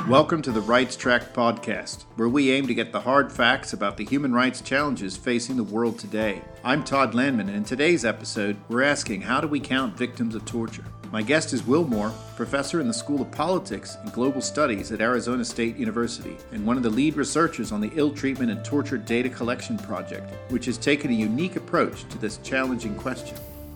Welcome to the Rights Track podcast, where we aim to get the hard facts about the human rights challenges facing the world today. I'm Todd Landman, and in today's episode, we're asking, how do we count victims of torture? My guest is Will Moore, professor in the School of Politics and Global Studies at Arizona State University, and one of the lead researchers on the Ill Treatment and Torture Data Collection Project, which has taken a unique approach to this challenging question.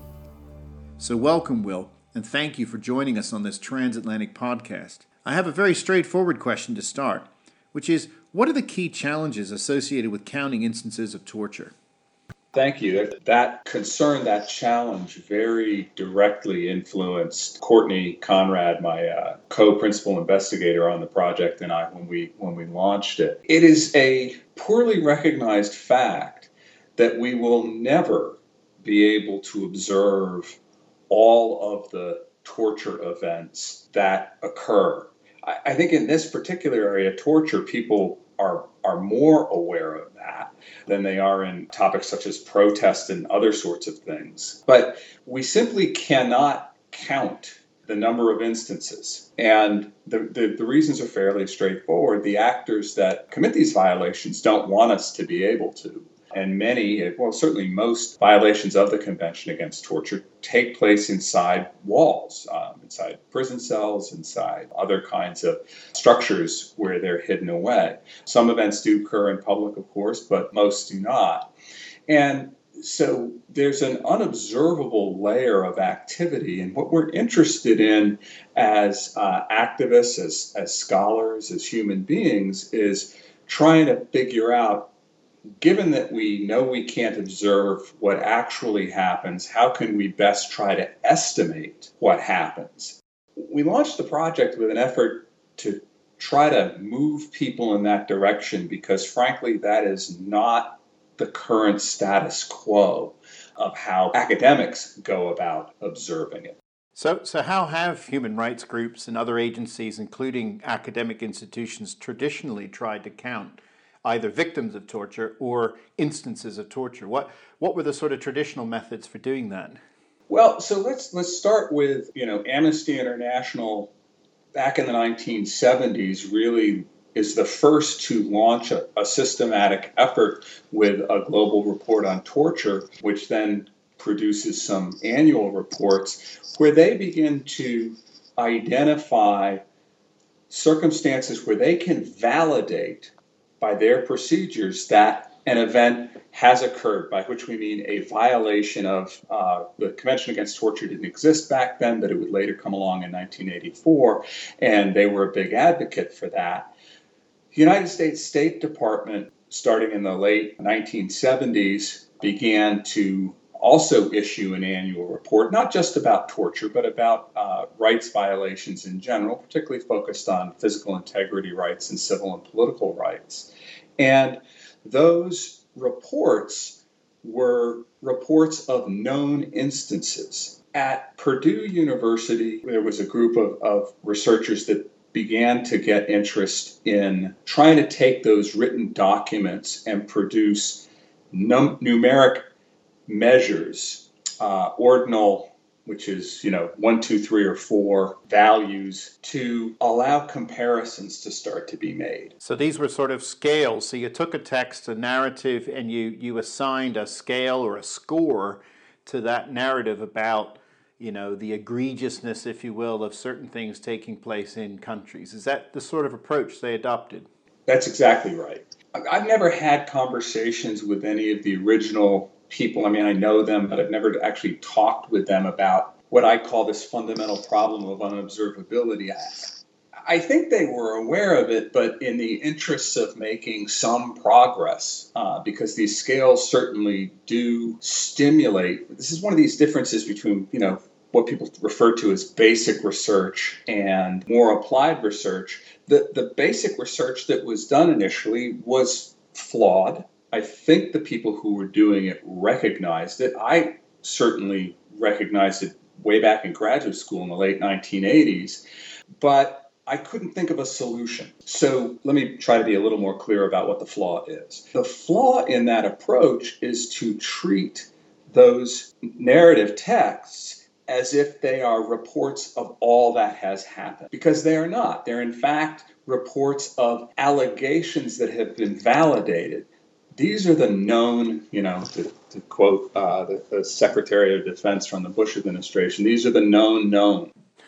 So welcome, Will, and thank you for joining us on this transatlantic podcast. I have a very straightforward question to start, which is, what are the key challenges associated with counting instances of torture? Thank you. That concern, that challenge very directly influenced Courtney Conrad, my co-principal investigator on the project, and I when we launched it. It is a poorly recognized fact that we will never be able to observe all of the torture events that occur. I think in this particular area, torture, people are more aware of that than they are in topics such as protest and other sorts of things. But we simply cannot count the number of instances. And the reasons are fairly straightforward. The actors that commit these violations don't want us to be able to. And many, well, certainly most violations of the Convention Against Torture take place inside walls, inside prison cells, inside other kinds of structures where they're hidden away. Some events do occur in public, of course, but most do not. And so there's an unobservable layer of activity. And what we're interested in as activists, as scholars, as human beings, is trying to figure out, given that we know we can't observe what actually happens, how can we best try to estimate what happens? We launched the project with an effort to try to move people in that direction because, frankly, that is not the current status quo of how academics go about observing it. So how have human rights groups and other agencies, including academic institutions, traditionally tried to count either victims of torture or instances of torture? What were the sort of traditional methods for doing that? Well, so let's start with, Amnesty International back in the 1970s really is the first to launch a systematic effort with a global report on torture, which then produces some annual reports where they begin to identify circumstances where they can validate by their procedures that an event has occurred, by which we mean a violation of the Convention Against Torture didn't exist back then, but it would later come along in 1984, and they were a big advocate for that. The United States State Department, starting in the late 1970s, began to also issue an annual report, not just about torture, but about rights violations in general, particularly focused on physical integrity rights and civil and political rights. And those reports were reports of known instances. At Purdue University, there was a group of researchers that began to get interest in trying to take those written documents and produce numeric measures, ordinal, which is, 1, 2, 3, or 4 values, to allow comparisons to start to be made. So these were sort of scales. So you took a text, a narrative, and you assigned a scale or a score to that narrative about, the egregiousness, if you will, of certain things taking place in countries. Is that the sort of approach they adopted? That's exactly right. I've never had conversations with any of the original people. I mean, I know them, but I've never actually talked with them about what I call this fundamental problem of unobservability. I think they were aware of it, but in the interests of making some progress, because these scales certainly do stimulate. This is one of these differences between, what people refer to as basic research and more applied research. The basic research that was done initially was flawed. I think the people who were doing it recognized it. I certainly recognized it way back in graduate school in the late 1980s, but I couldn't think of a solution. So let me try to be a little more clear about what the flaw is. The flaw in that approach is to treat those narrative texts as if they are reports of all that has happened, because they are not. They're in fact reports of allegations that have been validated. These are the known, to quote the Secretary of Defense from the Bush administration, these are the known,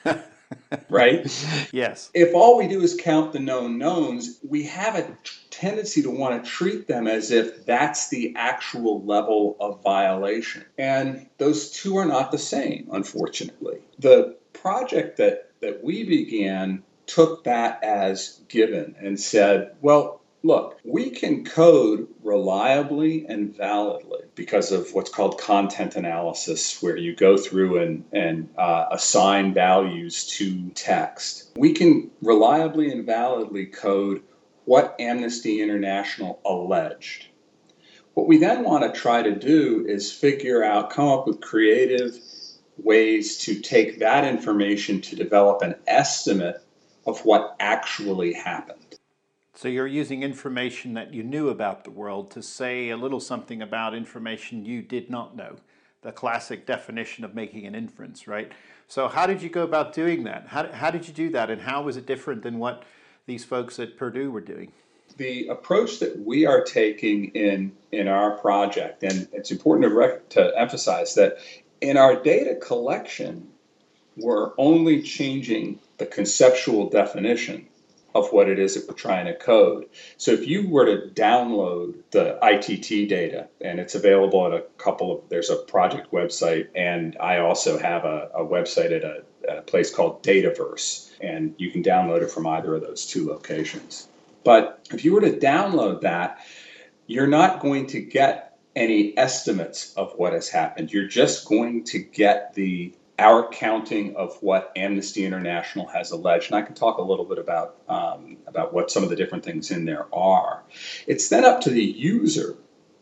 right? Yes. If all we do is count the known knowns, we have a tendency to want to treat them as if that's the actual level of violation. And those two are not the same, unfortunately. The project that we began took that as given and said, well, look, we can code reliably and validly because of what's called content analysis, where you go through and assign values to text. We can reliably and validly code what Amnesty International alleged. What we then want to try to do is come up with creative ways to take that information to develop an estimate of what actually happened. So you're using information that you knew about the world to say a little something about information you did not know. The classic definition of making an inference, right? So how did you go about doing that? How did you do that, and how was it different than what these folks at Purdue were doing? The approach that we are taking in our project, and it's important to emphasize that in our data collection, we're only changing the conceptual definition of what it is that we're trying to code. So if you were to download the ITT data, and it's available at there's a project website, and I also have a website at a place called Dataverse, and you can download it from either of those two locations. But if you were to download that, you're not going to get any estimates of what has happened. You're just going to get our counting of what Amnesty International has alleged. And I can talk a little bit about what some of the different things in there are. It's then up to the user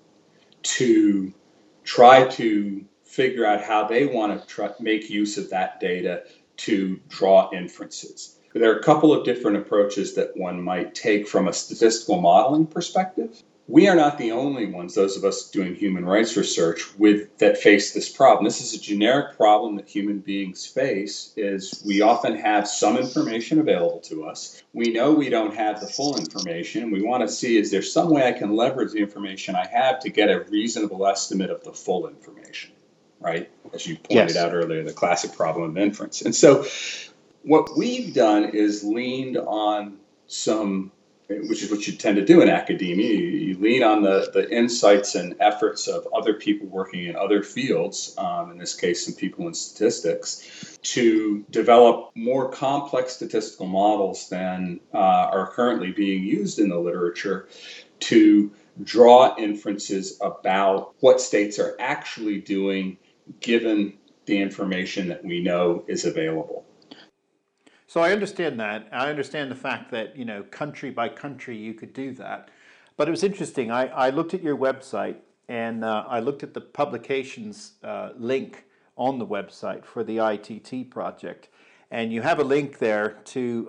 to try to figure out how they want to make use of that data to draw inferences. There are a couple of different approaches that one might take from a statistical modeling perspective. We are not the only ones, those of us doing human rights research, that face this problem. This is a generic problem that human beings face, is we often have some information available to us. We know we don't have the full information. We want to see, is there some way I can leverage the information I have to get a reasonable estimate of the full information, right? As you pointed out earlier, the classic problem of inference. And so what we've done is leaned on which is what you tend to do in academia. You lean on the insights and efforts of other people working in other fields, in this case, some people in statistics, to develop more complex statistical models than are currently being used in the literature to draw inferences about what states are actually doing given the information that we know is available. So I understand that. I understand the fact that, country by country you could do that. But it was interesting. I looked at your website, and I looked at the publications link on the website for the ITT project. And you have a link there to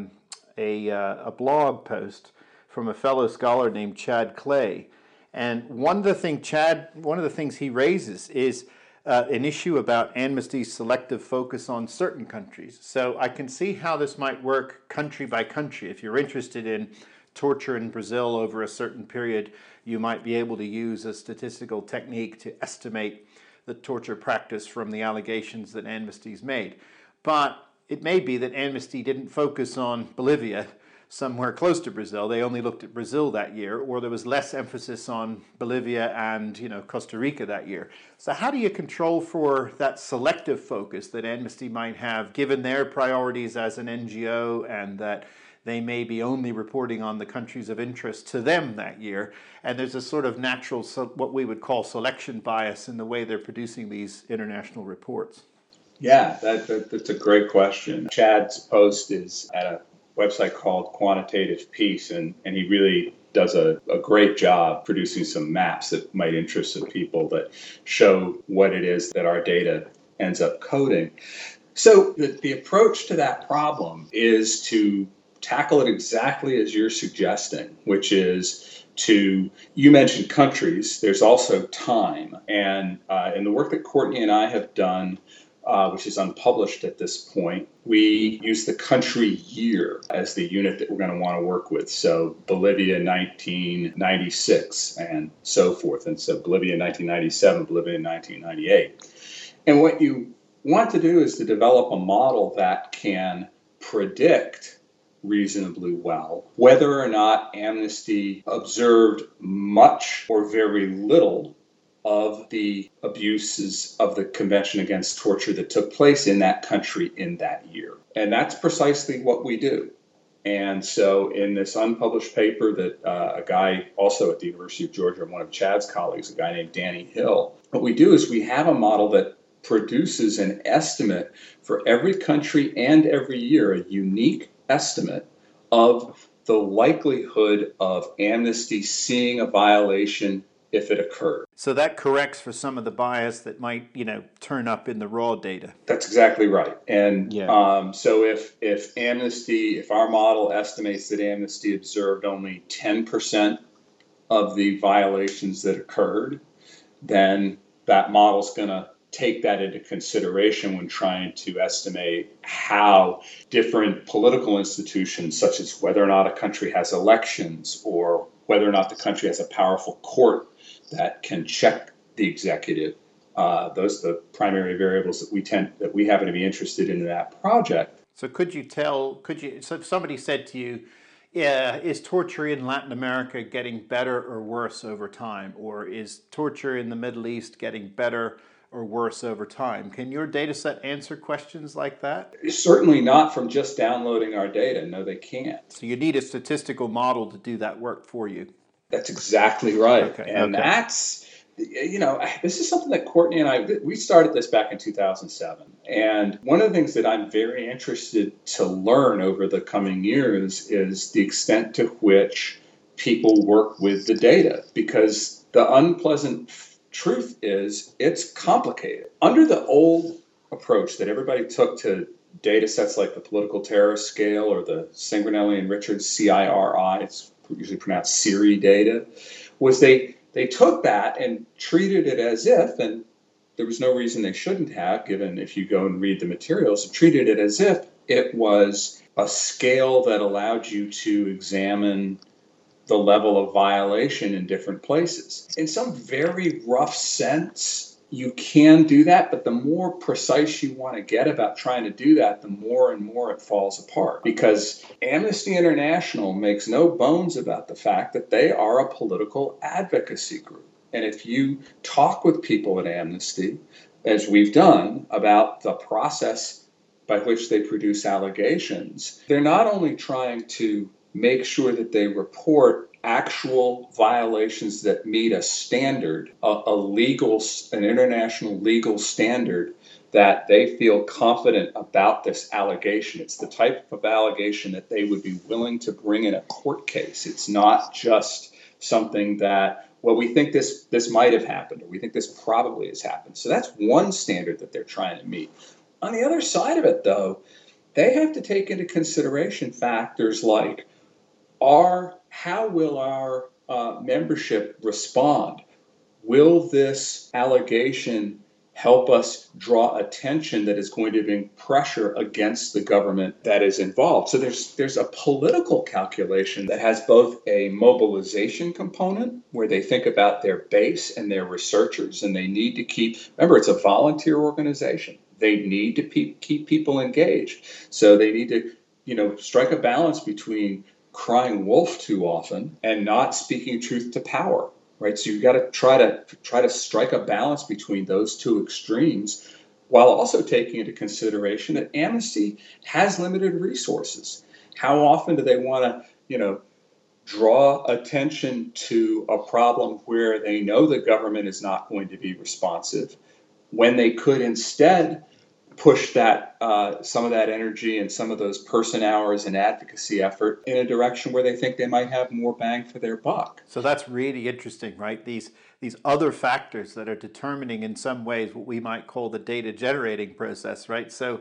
a blog post from a fellow scholar named Chad Clay. And one of the things he raises is an issue about Amnesty's selective focus on certain countries. So I can see how this might work country by country. If you're interested in torture in Brazil over a certain period, you might be able to use a statistical technique to estimate the torture practice from the allegations that Amnesty's made. But it may be that Amnesty didn't focus on Bolivia, somewhere close to Brazil. They only looked at Brazil that year, or there was less emphasis on Bolivia and Costa Rica that year. So how do you control for that selective focus that Amnesty might have, given their priorities as an NGO, and that they may be only reporting on the countries of interest to them that year, and there's a sort of natural, what we would call selection bias in the way they're producing these international reports? Yeah, that's a great question. Chad's post is at a website called Quantitative Peace, and he really does a great job producing some maps that might interest some people that show what it is that our data ends up coding. So the approach to that problem is to tackle it exactly as you're suggesting, which is you mentioned countries, there's also time. And in the work that Courtney and I have done, which is unpublished at this point, we use the country year as the unit that we're going to want to work with. So Bolivia 1996 and so forth. And so Bolivia 1997, Bolivia 1998. And what you want to do is to develop a model that can predict reasonably well whether or not Amnesty observed much or very little of the abuses of the Convention Against Torture that took place in that country in that year. And that's precisely what we do. And so in this unpublished paper that a guy also at the University of Georgia, one of Chad's colleagues, a guy named Danny Hill, what we do is we have a model that produces an estimate for every country and every year, a unique estimate of the likelihood of Amnesty seeing a violation if it occurred. So that corrects for some of the bias that might, turn up in the raw data. That's exactly right. And so if our model estimates that Amnesty observed only 10% of the violations that occurred, then that model's going to take that into consideration when trying to estimate how different political institutions, such as whether or not a country has elections or whether or not the country has a powerful court that can check the executive. Those are the primary variables that we happen to be interested in that project. So so if somebody said to you, is torture in Latin America getting better or worse over time? Or is torture in the Middle East getting better or worse over time? Can your data set answer questions like that? Certainly not from just downloading our data. No, they can't. So you need a statistical model to do that work for you. That's exactly right. That's, this is something that Courtney and we started this back in 2007. And one of the things that I'm very interested to learn over the coming years is the extent to which people work with the data, because the unpleasant truth is it's complicated. Under the old approach that everybody took to data sets like the political terror scale or the Cinquernelli and Richards CIRI, it's usually pronounced CIRI data, was they took that and treated it as if, and there was no reason they shouldn't have, given if you go and read the materials, treated it as if it was a scale that allowed you to examine the level of violation in different places. In some very rough sense, you can do that, but the more precise you want to get about trying to do that, the more and more it falls apart. Because Amnesty International makes no bones about the fact that they are a political advocacy group. And if you talk with people at Amnesty, as we've done, about the process by which they produce allegations, they're not only trying to make sure that they report actual violations that meet a standard, an international legal standard that they feel confident about this allegation. It's the type of allegation that they would be willing to bring in a court case. It's not just something that, well, we think this might have happened, or we think this probably has happened. So that's one standard that they're trying to meet. On the other side of it, though, they have to take into consideration factors like, how will our membership respond? Will this allegation help us draw attention that is going to bring pressure against the government that is involved? So there's a political calculation that has both a mobilization component, where they think about their base and their researchers, and they need to remember, it's a volunteer organization. They need to keep people engaged. So they need to, strike a balance between crying wolf too often and not speaking truth to power, right? So you've got to try to strike a balance between those two extremes, while also taking into consideration that Amnesty has limited resources. How often do they want to, draw attention to a problem where they know the government is not going to be responsive, when they could instead push that some of that energy and some of those person hours and advocacy effort in a direction where they think they might have more bang for their buck? So that's really interesting, right? These other factors that are determining in some ways what we might call the data generating process, right? So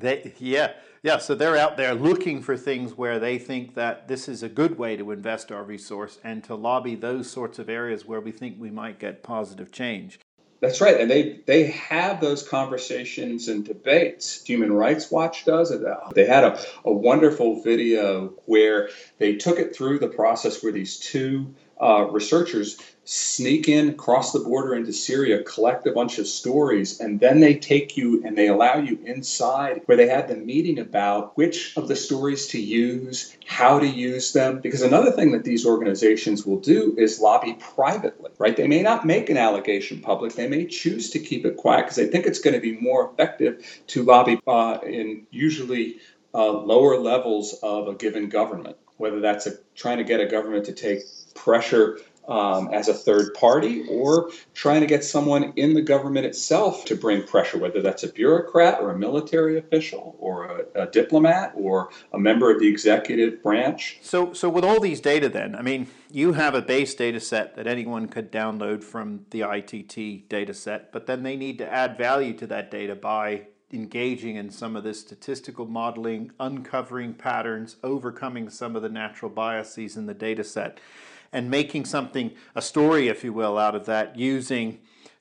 so they're out there looking for things where they think that this is a good way to invest our resource and to lobby those sorts of areas where we think we might get positive change. That's right. And they have those conversations and debates. Human Rights Watch does it. They had a wonderful video where they took it through the process where these two researchers sneak in, cross the border into Syria, collect a bunch of stories, and then they take you and they allow you inside where they had the meeting about which of the stories to use, how to use them. Because another thing that these organizations will do is lobby privately, right? They may not make an allegation public. They may choose to keep it quiet because they think it's going to be more effective to lobby in usually lower levels of a given government, whether that's trying to get a government to take pressure as a third party, or trying to get someone in the government itself to bring pressure, whether that's a bureaucrat or a military official or a diplomat or a member of the executive branch. So with all these data then, I mean, you have a base data set that anyone could download from the ITT data set, but then they need to add value to that data by engaging in some of this statistical modeling, uncovering patterns, overcoming some of the natural biases in the data set, and making something, a story, if you will, out of that using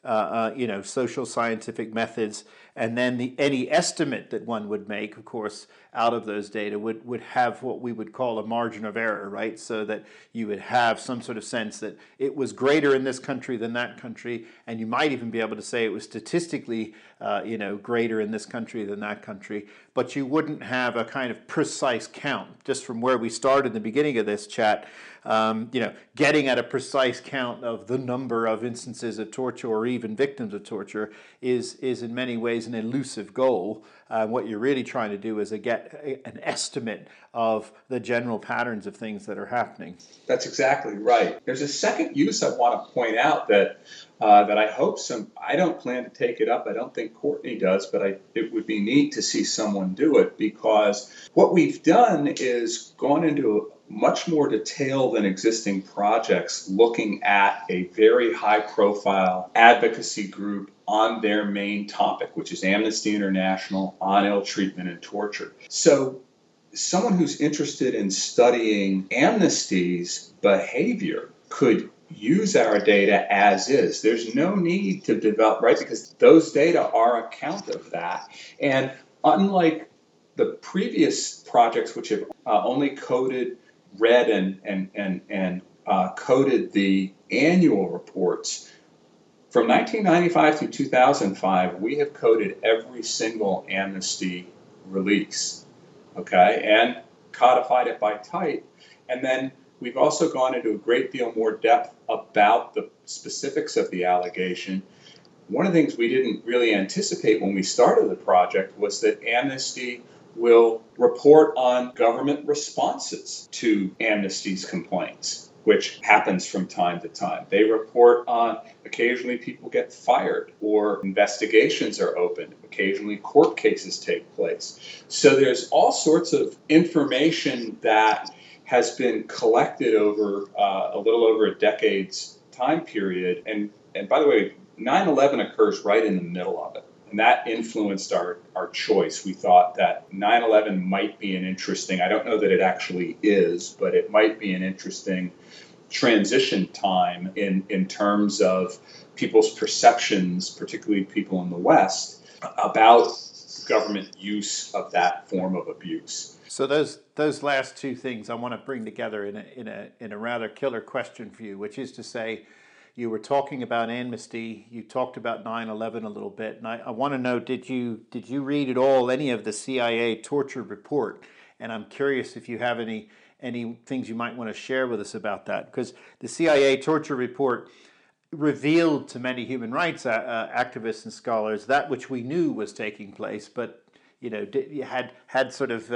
social scientific methods. And then any estimate that one would make, of course, out of those data would have what we would call a margin of error, right? So that you would have some sort of sense that it was greater in this country than that country, and you might even be able to say it was statistically, greater in this country than that country, but you wouldn't have a kind of precise count. Just from where we started in the beginning of this chat, getting at a precise count of the number of instances of torture or even victims of torture is in many ways an elusive goal. What you're really trying to do is get an estimate of the general patterns of things that are happening. That's exactly right. There's a second use I want to point out that I hope I don't plan to take it up. I don't think Courtney does, but it would be neat to see someone do it, because what we've done is gone into much more detail than existing projects, looking at a very high profile advocacy group on their main topic, which is Amnesty International on ill treatment and torture. So someone who's interested in studying Amnesty's behavior could use our data as is. There's no need to develop, right? Because those data are a count of that. And unlike the previous projects, which have only read and coded the annual reports, from 1995 through 2005, we have coded every single Amnesty release, okay, and codified it by type. And then we've also gone into a great deal more depth about the specifics of the allegation. One of the things we didn't really anticipate when we started the project was that Amnesty will report on government responses to Amnesty's complaints, which happens from time to time. They report on occasionally people get fired or investigations are opened. Occasionally court cases take place. So there's all sorts of information that has been collected over a little over a decade's time period. And by the way, 9/11 occurs right in the middle of it. And that influenced our choice. We thought that 9/11 might be an interesting, I don't know that it actually is, but it might be an interesting transition time in terms of people's perceptions, particularly people in the West, about government use of that form of abuse. So those last two things I want to bring together in a rather killer question for you, which is to say, you were talking about Amnesty, you talked about 9/11 a little bit, and I want to know, did you read at all any of the CIA torture report? And I'm curious if you have any things you might want to share with us about that, because the CIA torture report revealed to many human rights activists and scholars that which we knew was taking place, but had sort of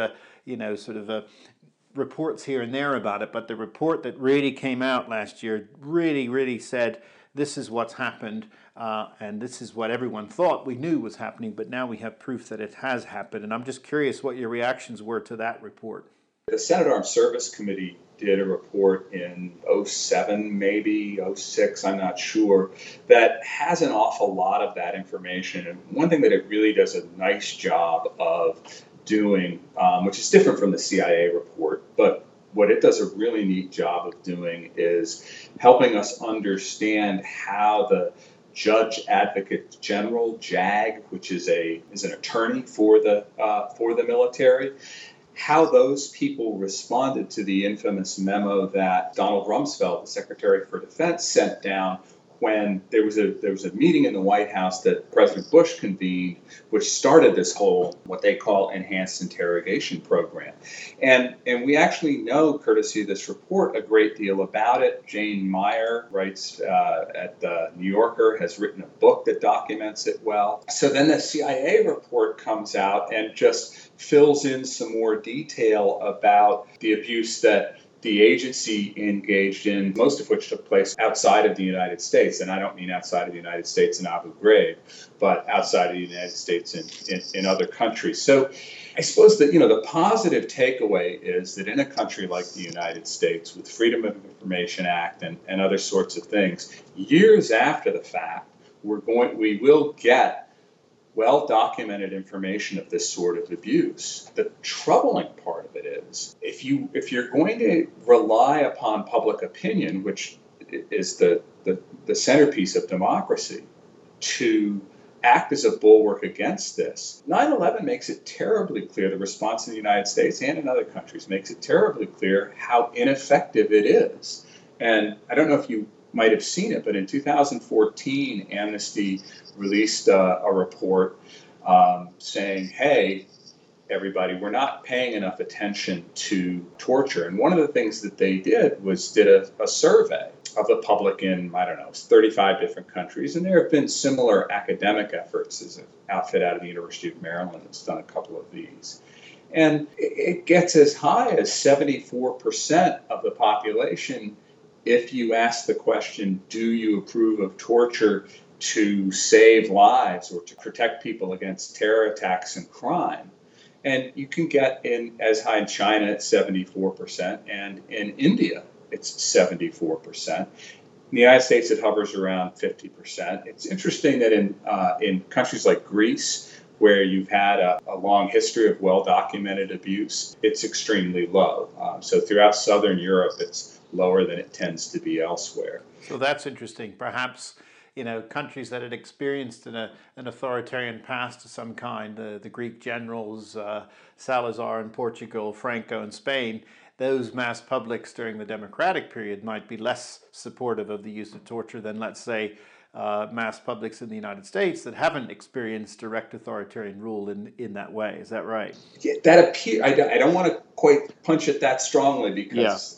reports here and there about it. But the report that really came out last year really said, this is what's happened, and this is what everyone thought we knew was happening, but now we have proof that it has happened. And I'm just curious what your reactions were to that report. The Senate Armed Service Committee did a report in 2007, maybe 2006, I'm not sure, that has an awful lot of that information. And one thing that it really does a nice job of doing, which is different from the CIA report, but what it does a really neat job of doing is helping us understand how Judge Advocate General (JAG), which is an attorney for the military. How those people responded to the infamous memo that Donald Rumsfeld, the Secretary for Defense, sent down when there was a meeting in the White House that President Bush convened, which started this whole what they call enhanced interrogation program. And we actually know, courtesy of this report, a great deal about it. Jane Meyer writes at the New Yorker, has written a book that documents it well. So then the CIA report comes out and just fills in some more detail about the abuse that the agency engaged in, most of which took place outside of the United States. And I don't mean outside of the United States in Abu Ghraib, but outside of the United States in other countries. So I suppose that, the positive takeaway is that in a country like the United States, with Freedom of Information Act and other sorts of things, years after the fact, we will get well-documented information of this sort of abuse. The troubling part of it is, if you're going to rely upon public opinion, which is the centerpiece of democracy, to act as a bulwark against this, 9/11 makes it terribly clear, the response in the United States and in other countries makes it terribly clear how ineffective it is. And I don't know if you might have seen it, but in 2014, Amnesty released a report saying, hey, everybody, we're not paying enough attention to torture. And one of the things that they did was a survey of the public in, 35 different countries. And there have been similar academic efforts. There's an outfit out of the University of Maryland that's done a couple of these. And it gets as high as 74% of the population. If you ask the question, do you approve of torture to save lives or to protect people against terror attacks and crime? And you can get in as high in China at 74%, and in India it's 74%. In the United States it hovers around 50%. It's interesting that in countries like Greece, where you've had a long history of well-documented abuse, it's extremely low. So throughout Southern Europe, it's lower than it tends to be elsewhere. So that's interesting. Perhaps, countries that had experienced an authoritarian past of some kind, the Greek generals, Salazar in Portugal, Franco in Spain, those mass publics during the democratic period might be less supportive of the use of torture than, let's say, mass publics in the United States that haven't experienced direct authoritarian rule in that way. Is that right? Yeah, I don't want to quite punch it that strongly because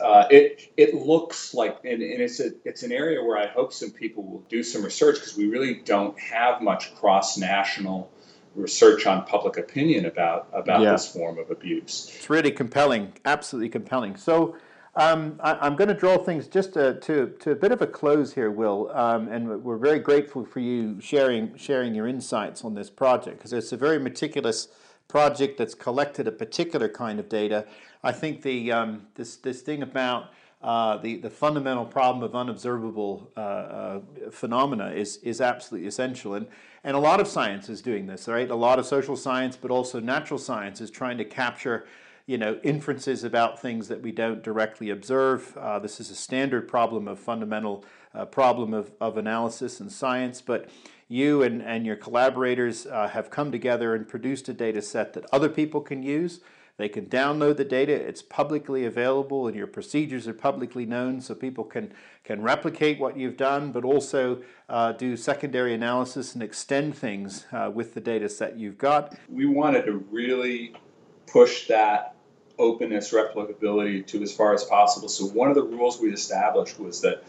it looks like, and it's an area where I hope some people will do some research, because we really don't have much cross-national research on public opinion about this form of abuse. It's really compelling, absolutely compelling. So I'm going to draw things just to a bit of a close here, Will, and we're very grateful for you sharing your insights on this project, because it's a very meticulous project that's collected a particular kind of data. I think this thing about the fundamental problem of unobservable phenomena is absolutely essential, and a lot of science is doing this, right? A lot of social science, but also natural science, is trying to capture inferences about things that we don't directly observe. This is a standard problem of fundamental problem of analysis and science, but you and your collaborators have come together and produced a data set that other people can use. They can download the data. It's publicly available, and your procedures are publicly known, so people can replicate what you've done, but also do secondary analysis and extend things with the data set you've got. We wanted to really push that openness, replicability to as far as possible. So one of the rules we established was that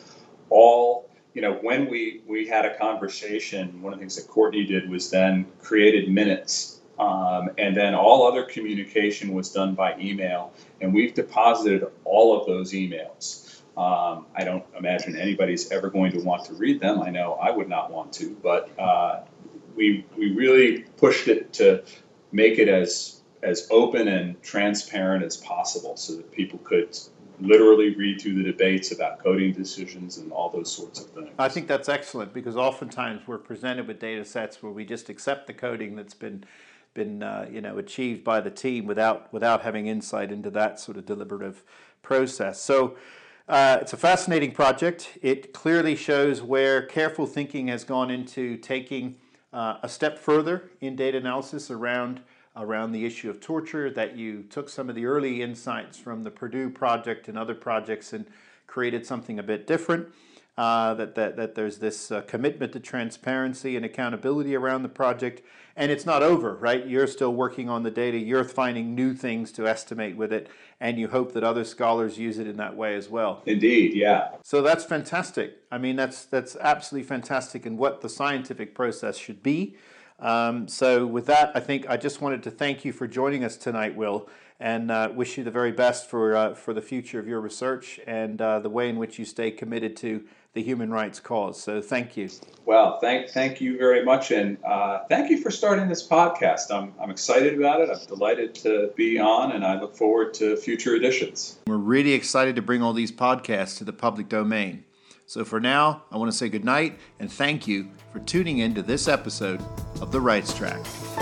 when we had a conversation, one of the things that Courtney did was then created minutes. And then all other communication was done by email, and we've deposited all of those emails. I don't imagine anybody's ever going to want to read them. I know I would not want to, but we really pushed it to make it as open and transparent as possible, so that people could literally read through the debates about coding decisions and all those sorts of things. I think that's excellent, because oftentimes we're presented with data sets where we just accept the coding that's been achieved by the team without having insight into that sort of deliberative process. So It's a fascinating project. It clearly shows where careful thinking has gone into taking a step further in data analysis around the issue of torture, that you took some of the early insights from the Purdue project and other projects and created something a bit different. That there's this commitment to transparency and accountability around the project. And it's not over, right? You're still working on the data. You're finding new things to estimate with it. And you hope that other scholars use it in that way as well. Indeed, yeah. So that's fantastic. I mean, that's absolutely fantastic in what the scientific process should be. So with that, I think I just wanted to thank you for joining us tonight, Will, and wish you the very best for the future of your research and the way in which you stay committed to the human rights cause. So thank you. Well, thank you very much, and thank you for starting this podcast. I'm excited about it. I'm delighted to be on, and I look forward to future editions. We're really excited to bring all these podcasts to the public domain. So for now, I want to say good night and thank you for tuning in to this episode of The Rights Track.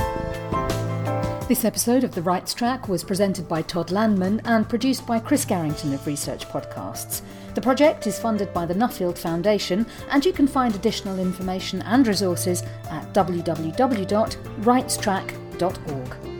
This episode of The Rights Track was presented by Todd Landman and produced by Chris Garrington of Research Podcasts. The project is funded by the Nuffield Foundation, and you can find additional information and resources at www.rightstrack.org.